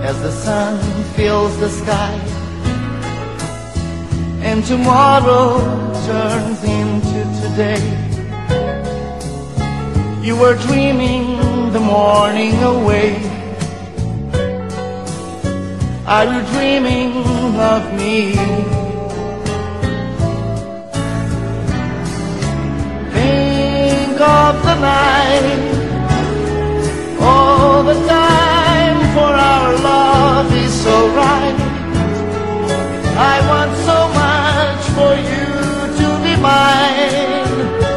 as the sun fills the sky, and tomorrow turns into today. You were dreaming the morning away. Are you dreaming of me? Think of the night, all the time, for our love is so right. I want so much for you to be mine,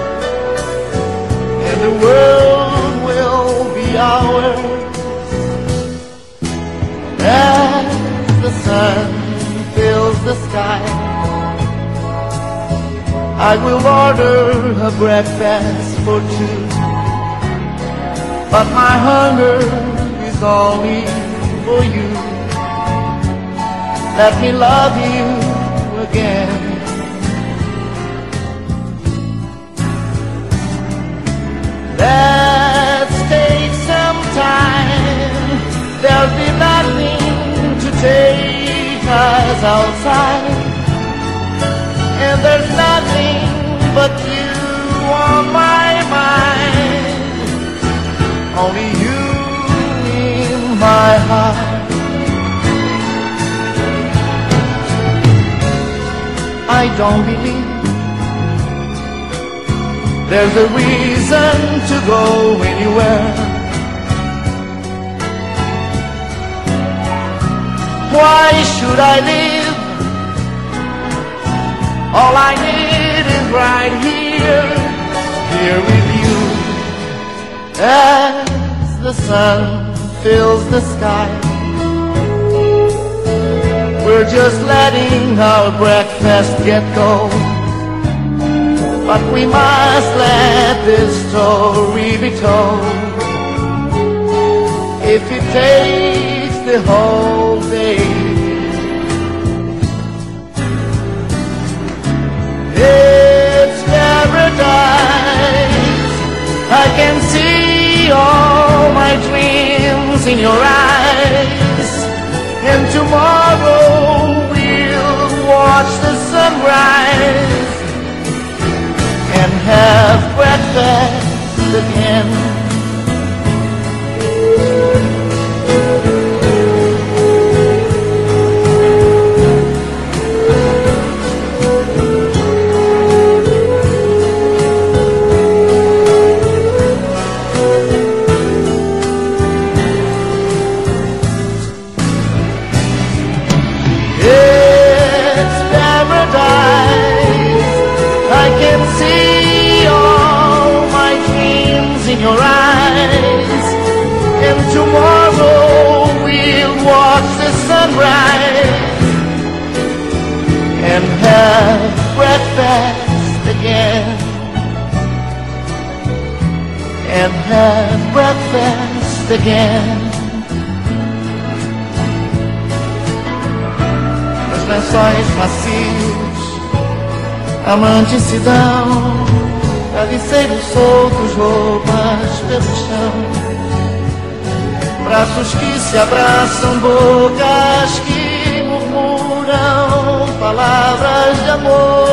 and the world will be ours as the sun fills the sky. I will order a breakfast for two, but my hunger is only for you. Let me love you again. Let's take some time. There'll be nothing to take us outside, and there's nothing but you on my mind. Only you in my heart. I don't believe there's a reason to go anywhere. Why should I live? All I need is right here, here with you. As the sun fills the sky, we're just letting our breakfast get cold, but we must let this story be told. If it takes the whole day, it's paradise. I can see all my dreams in your eyes, and tomorrow we'll watch the sunrise and have breakfast again. Your eyes, and tomorrow we'll watch the sunrise and have breakfast again, and have breakfast again. Nos lençóis macios, amantes se dão, travesseiros soltos, roupas pelo chão, braços que se abraçam, bocas que murmuram palavras de amor.